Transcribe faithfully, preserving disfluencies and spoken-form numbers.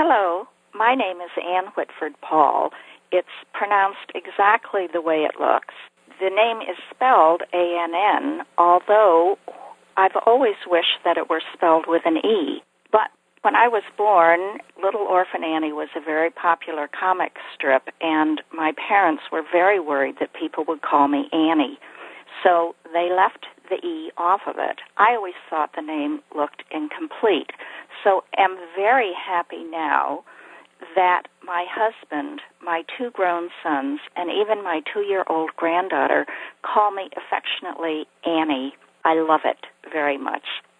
Hello, my name is Ann Whitford Paul. It's pronounced exactly the way it looks. The name is spelled A N N, although I've always wished that it were spelled with an E. But when I was born, Little Orphan Annie was a very popular comic strip, and my parents were very worried that people would call me Annie. So they left the E off of it. I always thought the name looked incomplete. So am very happy now that my husband, my two grown sons, and even my two-year-old granddaughter call me affectionately Annie. I love it very much.